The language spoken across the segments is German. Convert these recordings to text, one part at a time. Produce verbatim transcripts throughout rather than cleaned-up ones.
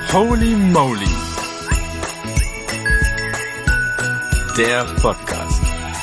Holy Moly, der Podcast.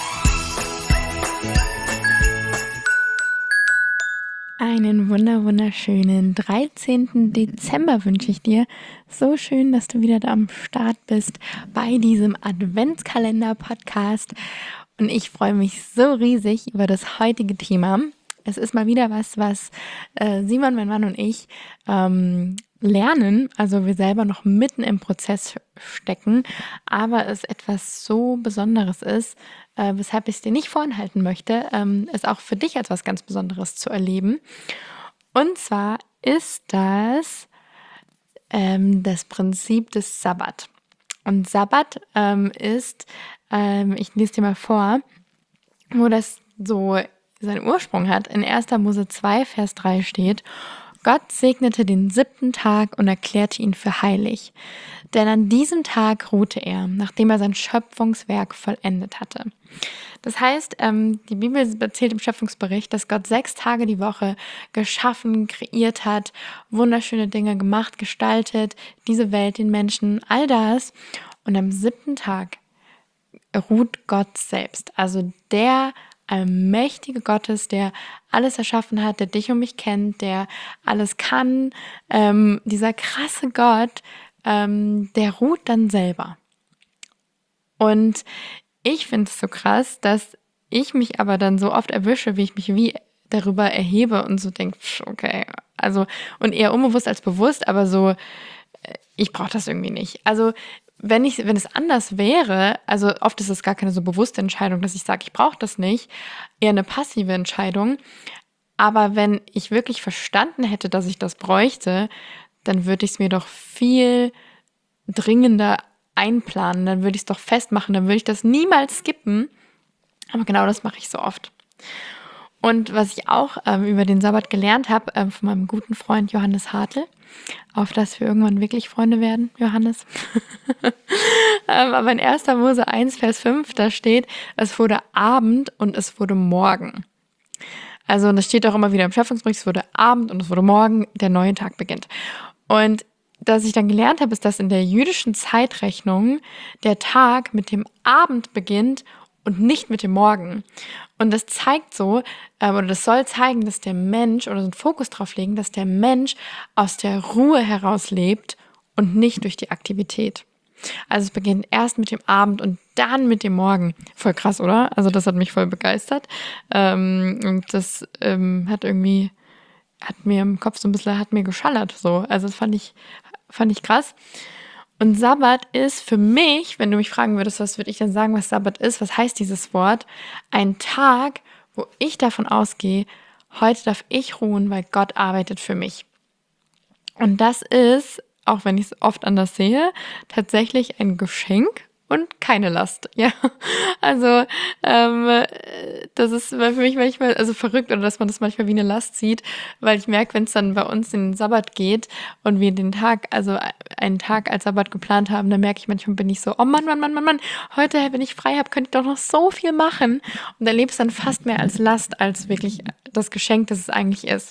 Einen wunder wunderschönen dreizehnten Dezember wünsche ich dir. So schön, dass du wieder da am Start bist bei diesem Adventskalender-Podcast. Und ich freue mich so riesig über das heutige Thema. Es ist mal wieder was, was äh, Simon, mein Mann und ich ähm, lernen, also wir selber noch mitten im Prozess stecken, aber es etwas so Besonderes ist, äh, weshalb ich es dir nicht vorenthalten möchte, ähm, es auch für dich als was ganz Besonderes zu erleben. Und zwar ist das ähm, das Prinzip des Sabbat. Und Sabbat ähm, ist, ähm, ich lese dir mal vor, wo das so seinen Ursprung hat. In erster Mose zwei, Vers drei steht: Gott segnete den siebten Tag und erklärte ihn für heilig. Denn an diesem Tag ruhte er, nachdem er sein Schöpfungswerk vollendet hatte. Das heißt, ähm, die Bibel erzählt im Schöpfungsbericht, dass Gott sechs Tage die Woche geschaffen, kreiert hat, wunderschöne Dinge gemacht, gestaltet, diese Welt, den Menschen, all das. Und am siebten Tag ruht Gott selbst, also der allmächtige Gottes, der alles erschaffen hat, der dich und mich kennt, der alles kann, ähm, dieser krasse Gott, ähm, der ruht dann selber. Und ich finde es so krass, dass ich mich aber dann so oft erwische, wie ich mich wie darüber erhebe und so denke, okay, also, und eher unbewusst als bewusst, aber so, ich brauche das irgendwie nicht. Also, wenn ich, wenn es anders wäre, also oft ist es gar keine so bewusste Entscheidung, dass ich sage, ich brauche das nicht, eher eine passive Entscheidung. Aber wenn ich wirklich verstanden hätte, dass ich das bräuchte, dann würde ich es mir doch viel dringender einplanen, dann würde ich es doch festmachen, dann würde ich das niemals skippen. Aber genau das mache ich so oft. Und was ich auch ähm, über den Sabbat gelernt habe, ähm, von meinem guten Freund Johannes Hartl, auf dass wir irgendwann wirklich Freunde werden, Johannes. ähm, aber in erster Mose eins, Vers fünf, da steht, es wurde Abend und es wurde Morgen. Also, und das steht auch immer wieder im Schöpfungsbericht, es wurde Abend und es wurde Morgen, der neue Tag beginnt. Und was ich dann gelernt habe, ist, dass in der jüdischen Zeitrechnung der Tag mit dem Abend beginnt und nicht mit dem Morgen. Und das zeigt so, äh, oder das soll zeigen, dass der Mensch, oder so einen Fokus drauf legen, dass der Mensch aus der Ruhe heraus lebt und nicht durch die Aktivität. Also es beginnt erst mit dem Abend und dann mit dem Morgen. Voll krass, oder? Also das hat mich voll begeistert. Ähm, und das ähm, hat irgendwie, hat mir im Kopf so ein bisschen, hat mir geschallert. So. Also das fand ich, fand ich krass. Und Sabbat ist für mich, wenn du mich fragen würdest, was würde ich denn sagen, was Sabbat ist, was heißt dieses Wort? Ein Tag, wo ich davon ausgehe, heute darf ich ruhen, weil Gott arbeitet für mich. Und das ist, auch wenn ich es oft anders sehe, tatsächlich ein Geschenk und keine Last. Ja, also ähm, das ist für mich manchmal also verrückt, oder dass man das manchmal wie eine Last sieht, weil ich merke, wenn es dann bei uns in den Sabbat geht und wir den Tag, also einen Tag als Sabbat geplant haben, dann merke ich manchmal, bin ich so, oh Mann, Mann, Mann, Mann, Mann, heute, wenn ich frei habe, könnte ich doch noch so viel machen, und erlebst dann fast mehr als Last, als wirklich das Geschenk, das es eigentlich ist.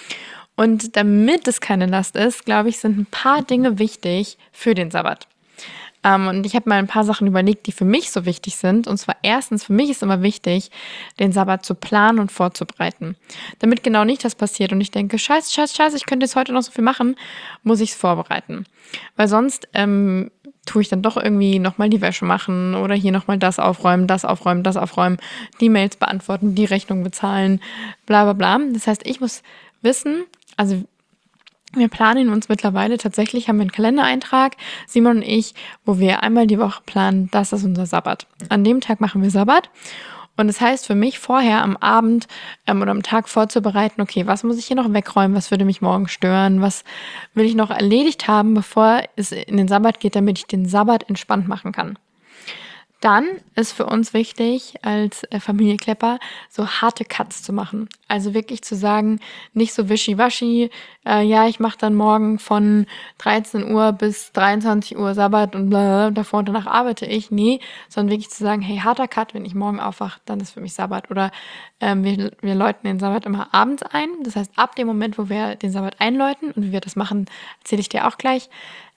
Und damit es keine Last ist, glaube ich, sind ein paar Dinge wichtig für den Sabbat. Um, und ich habe mal ein paar Sachen überlegt, die für mich so wichtig sind. Und zwar erstens, für mich ist immer wichtig, den Sabbat zu planen und vorzubereiten. Damit genau nicht das passiert und ich denke, scheiße, scheiße, scheiße, ich könnte jetzt heute noch so viel machen, muss ich es vorbereiten. Weil sonst ähm, tue ich dann doch irgendwie nochmal die Wäsche machen oder hier nochmal das aufräumen, das aufräumen, das aufräumen, die Mails beantworten, die Rechnung bezahlen, bla bla bla. Das heißt, ich muss wissen, also wir planen uns mittlerweile, tatsächlich haben wir einen Kalendereintrag, Simon und ich, wo wir einmal die Woche planen, das ist unser Sabbat. An dem Tag machen wir Sabbat. Und das heißt für mich vorher am Abend ähm, oder am Tag vorzubereiten, okay, was muss ich hier noch wegräumen, was würde mich morgen stören, was will ich noch erledigt haben, bevor es in den Sabbat geht, damit ich den Sabbat entspannt machen kann. Dann ist für uns wichtig, als Familie Klepper so harte Cuts zu machen. Also wirklich zu sagen, nicht so wischiwaschi, äh, ja, ich mache dann morgen von dreizehn Uhr bis dreiundzwanzig Uhr Sabbat und bla, davor und danach arbeite ich. Nee, sondern wirklich zu sagen, hey, harter Cut, wenn ich morgen aufwache, dann ist für mich Sabbat. Oder ähm, wir, wir läuten den Sabbat immer abends ein. Das heißt, ab dem Moment, wo wir den Sabbat einläuten, und wie wir das machen, erzähle ich dir auch gleich,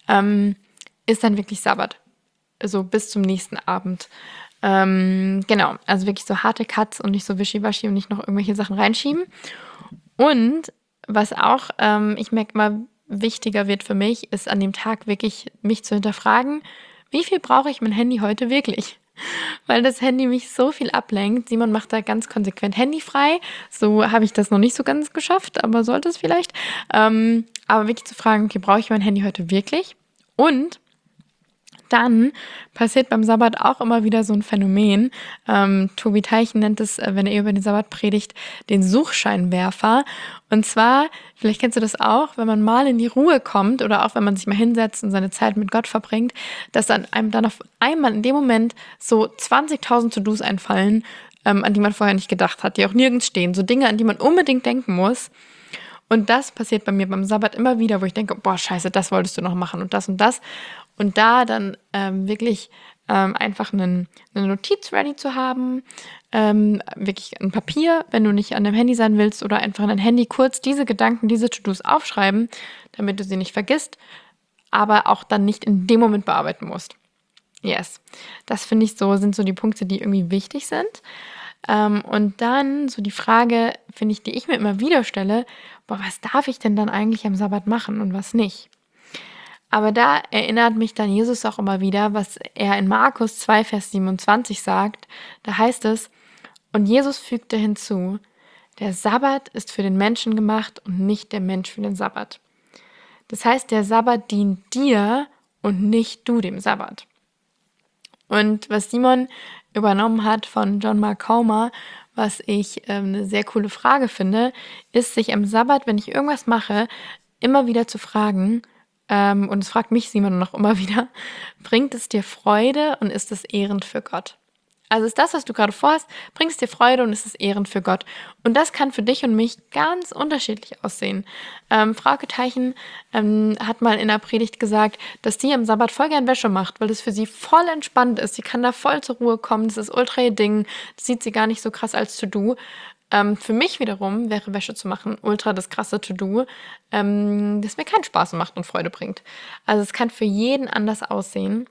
ähm, ist dann wirklich Sabbat. So bis zum nächsten Abend. Ähm, genau, also wirklich so harte Cuts und nicht so wischiwaschi und nicht noch irgendwelche Sachen reinschieben. Und was auch, ähm, ich merke mal, wichtiger wird für mich, ist an dem Tag wirklich mich zu hinterfragen, wie viel brauche ich mein Handy heute wirklich? Weil das Handy mich so viel ablenkt. Simon macht da ganz konsequent Handy frei. So habe ich das noch nicht so ganz geschafft, aber sollte es vielleicht. Ähm, aber wirklich zu fragen, okay, brauche ich mein Handy heute wirklich? Und dann passiert beim Sabbat auch immer wieder so ein Phänomen. Ähm, Tobi Teichen nennt es, äh, wenn er über den Sabbat predigt, den Suchscheinwerfer. Und zwar, vielleicht kennst du das auch, wenn man mal in die Ruhe kommt oder auch wenn man sich mal hinsetzt und seine Zeit mit Gott verbringt, dass dann einem dann auf einmal in dem Moment so zwanzigtausend To-Dos einfallen, ähm, an die man vorher nicht gedacht hat, die auch nirgends stehen. So Dinge, an die man unbedingt denken muss. Und das passiert bei mir beim Sabbat immer wieder, wo ich denke, boah, scheiße, das wolltest du noch machen und das und das. Und da dann ähm, wirklich ähm, einfach einen, eine Notiz ready zu haben, ähm, wirklich ein Papier, wenn du nicht an deinem Handy sein willst, oder einfach in dein Handy kurz diese Gedanken, diese To-Dos aufschreiben, damit du sie nicht vergisst, aber auch dann nicht in dem Moment bearbeiten musst. Yes, das finde ich so, sind so die Punkte, die irgendwie wichtig sind. Ähm, und dann so die Frage, finde ich, die ich mir immer wieder stelle, boah, was darf ich denn dann eigentlich am Sabbat machen und was nicht? Aber da erinnert mich dann Jesus auch immer wieder, was er in Markus zwei, Vers siebenundzwanzig sagt. Da heißt es, und Jesus fügte hinzu, der Sabbat ist für den Menschen gemacht und nicht der Mensch für den Sabbat. Das heißt, der Sabbat dient dir und nicht du dem Sabbat. Und was Simon übernommen hat von John Mark Comer, was ich ähm, eine sehr coole Frage finde, ist, sich am Sabbat, wenn ich irgendwas mache, immer wieder zu fragen, ähm, und es fragt mich Simon noch immer wieder, bringt es dir Freude und ist es ehrend für Gott? Also ist das, was du gerade vorhast, bringt es dir Freude und ist es ehrend für Gott. Und das kann für dich und mich ganz unterschiedlich aussehen. Ähm, Frauke Teichen ähm, hat mal in der Predigt gesagt, dass sie am Sabbat voll gern Wäsche macht, weil das für sie voll entspannt ist. Sie kann da voll zur Ruhe kommen, das ist ultra ihr Ding, das sieht sie gar nicht so krass als To-Do. Ähm, für mich wiederum wäre Wäsche zu machen ultra das krasse To-Do, ähm, das mir keinen Spaß macht und Freude bringt. Also es kann für jeden anders aussehen.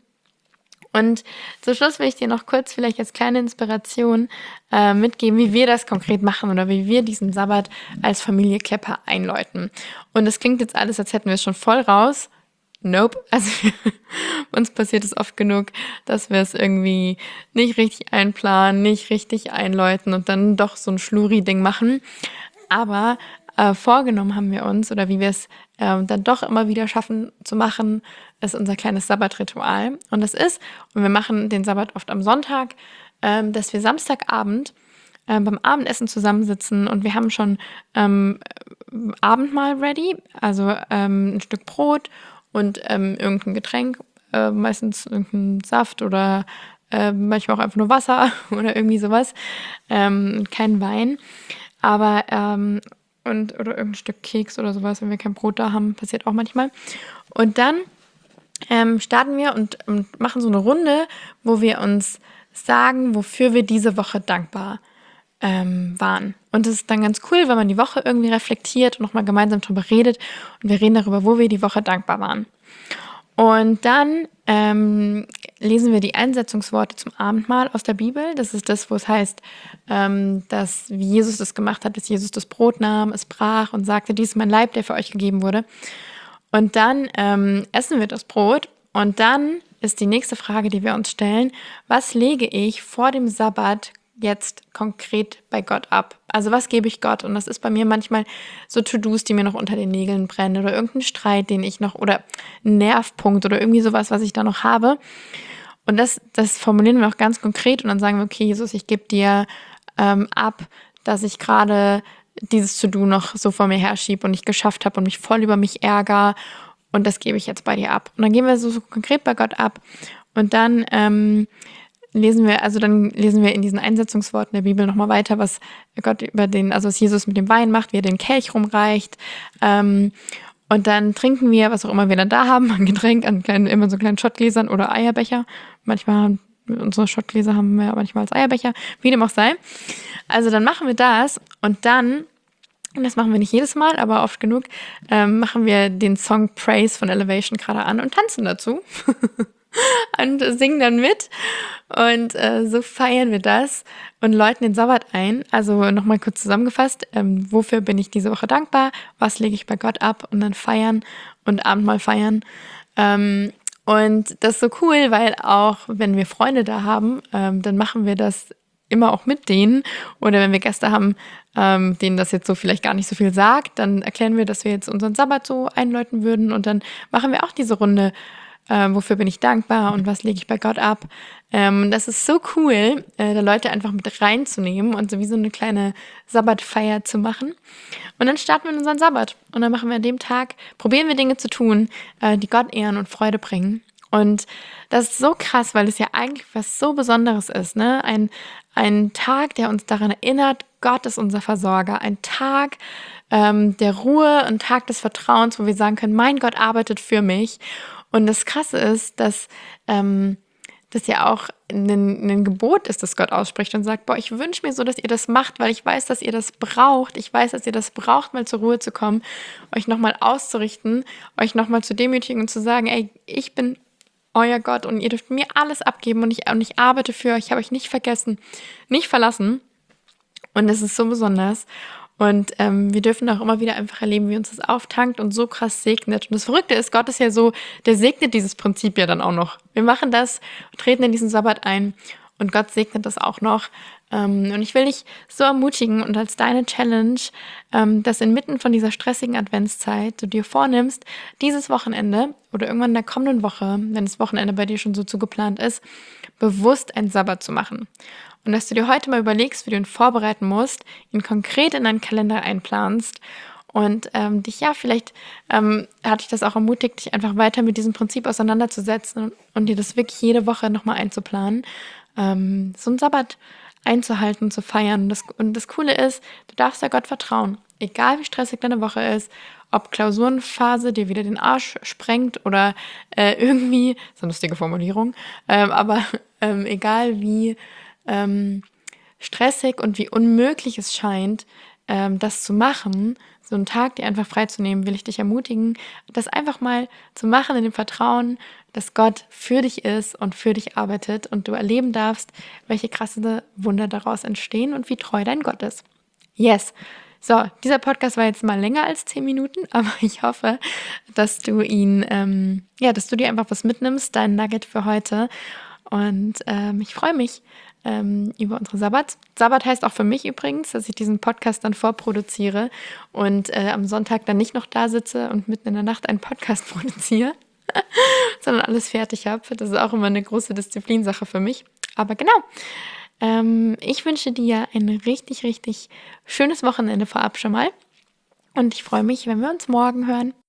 Und zum Schluss will ich dir noch kurz vielleicht als kleine Inspiration äh, mitgeben, wie wir das konkret machen oder wie wir diesen Sabbat als Familie Klepper einläuten. Und es klingt jetzt alles, als hätten wir es schon voll raus. Nope. Also uns passiert es oft genug, dass wir es irgendwie nicht richtig einplanen, nicht richtig einläuten und dann doch so ein Schluri-Ding machen. Aber äh, vorgenommen haben wir uns, oder wie wir es äh, dann doch immer wieder schaffen zu machen, ist unser kleines Sabbatritual. Und das ist, und wir machen den Sabbat oft am Sonntag, äh, dass wir Samstagabend äh, beim Abendessen zusammensitzen und wir haben schon ähm, Abendmahl ready, also ähm, ein Stück Brot und ähm, irgendein Getränk, äh, meistens irgendein Saft oder äh, manchmal auch einfach nur Wasser oder irgendwie sowas, ähm, kein Wein, aber ähm, und oder irgendein Stück Keks oder sowas, wenn wir kein Brot da haben, passiert auch manchmal. Und dann ähm, starten wir und, und machen so eine Runde, wo wir uns sagen, wofür wir diese Woche dankbar ähm, waren. Und das ist dann ganz cool, wenn man die Woche irgendwie reflektiert und nochmal gemeinsam darüber redet. Und wir reden darüber, wo wir die Woche dankbar waren. Und dann ähm, lesen wir die Einsetzungsworte zum Abendmahl aus der Bibel. Das ist das, wo es heißt, ähm, dass wie Jesus das gemacht hat, dass Jesus das Brot nahm, es brach und sagte, dies ist mein Leib, der für euch gegeben wurde. Und dann ähm, essen wir das Brot und dann ist die nächste Frage, die wir uns stellen, was lege ich vor dem Sabbat jetzt konkret bei Gott ab? Also was gebe ich Gott? Und das ist bei mir manchmal so To-Dos, die mir noch unter den Nägeln brennen oder irgendein Streit, den ich noch, oder ein Nervpunkt oder irgendwie sowas, was ich da noch habe. Und das, das formulieren wir auch ganz konkret und dann sagen wir, okay, Jesus, ich gebe dir ähm, ab, dass ich gerade dieses To-Do noch so vor mir herschiebe und nicht geschafft habe und mich voll über mich ärgere und das gebe ich jetzt bei dir ab. Und dann gehen wir so, so konkret bei Gott ab und dann ähm, lesen wir, also dann lesen wir in diesen Einsetzungsworten der Bibel nochmal weiter, was Gott über den, also was Jesus mit dem Wein macht, wie er den Kelch rumreicht. Ähm, und dann trinken wir, was auch immer wir dann da haben, ein Getränk an kleinen, immer so kleinen Schottgläsern oder Eierbecher. Manchmal, unsere Schottgläser haben wir manchmal als Eierbecher, wie dem auch sei. Also dann machen wir das und dann Und das machen wir nicht jedes Mal, aber oft genug ähm, machen wir den Song Praise von Elevation gerade an und tanzen dazu und singen dann mit. Und äh, so feiern wir das und läuten den Sabbat ein. Also nochmal kurz zusammengefasst, ähm, wofür bin ich diese Woche dankbar? Was lege ich bei Gott ab? Und dann feiern und Abendmahl feiern. Ähm, und das ist so cool, weil auch wenn wir Freunde da haben, ähm, dann machen wir das immer auch mit denen. Oder wenn wir Gäste haben, ähm, denen das jetzt so vielleicht gar nicht so viel sagt, dann erklären wir, dass wir jetzt unseren Sabbat so einläuten würden. Und dann machen wir auch diese Runde, äh, wofür bin ich dankbar und was lege ich bei Gott ab. Ähm, das ist so cool, äh, da Leute einfach mit reinzunehmen und so wie so eine kleine Sabbatfeier zu machen. Und dann starten wir in unseren Sabbat. Und dann machen wir an dem Tag, probieren wir Dinge zu tun, äh, die Gott ehren und Freude bringen. Und das ist so krass, weil es ja eigentlich was so Besonderes ist, ne? Ein, ein Tag, der uns daran erinnert, Gott ist unser Versorger. Ein Tag ähm, der Ruhe, ein Tag des Vertrauens, wo wir sagen können, mein Gott arbeitet für mich. Und das Krasse ist, dass ähm, das ja auch ein, ein Gebot ist, das Gott ausspricht und sagt, boah, ich wünsche mir so, dass ihr das macht, weil ich weiß, dass ihr das braucht. Ich weiß, dass ihr das braucht, mal zur Ruhe zu kommen, euch nochmal auszurichten, euch nochmal zu demütigen und zu sagen, ey, ich bin euer Gott und ihr dürft mir alles abgeben und ich, und ich arbeite für euch, ich habe euch nicht vergessen, nicht verlassen. Und es ist so besonders. Und ähm, wir dürfen auch immer wieder einfach erleben, wie uns das auftankt und so krass segnet. Und das Verrückte ist, Gott ist ja so, der segnet dieses Prinzip ja dann auch noch. Wir machen das, treten in diesen Sabbat ein und Gott segnet das auch noch. Ähm, und ich will dich so ermutigen und als deine Challenge, ähm, dass inmitten von dieser stressigen Adventszeit du dir vornimmst, dieses Wochenende oder irgendwann in der kommenden Woche, wenn das Wochenende bei dir schon so zugeplant ist, bewusst einen Sabbat zu machen. Und dass du dir heute mal überlegst, wie du ihn vorbereiten musst, ihn konkret in deinen Kalender einplanst und ähm, dich, ja, vielleicht ähm, hat dich das auch ermutigt, dich einfach weiter mit diesem Prinzip auseinanderzusetzen und, und dir das wirklich jede Woche nochmal einzuplanen, ähm, so einen Sabbat einzuhalten, zu feiern. Und das, und das Coole ist, du darfst ja Gott vertrauen, egal wie stressig deine Woche ist, ob Klausurenphase dir wieder den Arsch sprengt oder äh, irgendwie, das ist eine lustige Formulierung, ähm, aber ähm, egal wie Ähm, stressig und wie unmöglich es scheint, ähm, das zu machen, so einen Tag dir einfach freizunehmen, will ich dich ermutigen, das einfach mal zu machen in dem Vertrauen, dass Gott für dich ist und für dich arbeitet und du erleben darfst, welche krasse Wunder daraus entstehen und wie treu dein Gott ist. Yes! So, dieser Podcast war jetzt mal länger als zehn Minuten, aber ich hoffe, dass du ihn, ähm, ja, dass du dir einfach was mitnimmst, dein Nugget für heute. Und ähm, ich freue mich ähm, über unsere Sabbat. Sabbat heißt auch für mich übrigens, dass ich diesen Podcast dann vorproduziere und äh, am Sonntag dann nicht noch da sitze und mitten in der Nacht einen Podcast produziere, sondern alles fertig habe. Das ist auch immer eine große Disziplinsache für mich. Aber genau, ähm, ich wünsche dir ein richtig, richtig schönes Wochenende vorab schon mal. Und ich freue mich, wenn wir uns morgen hören.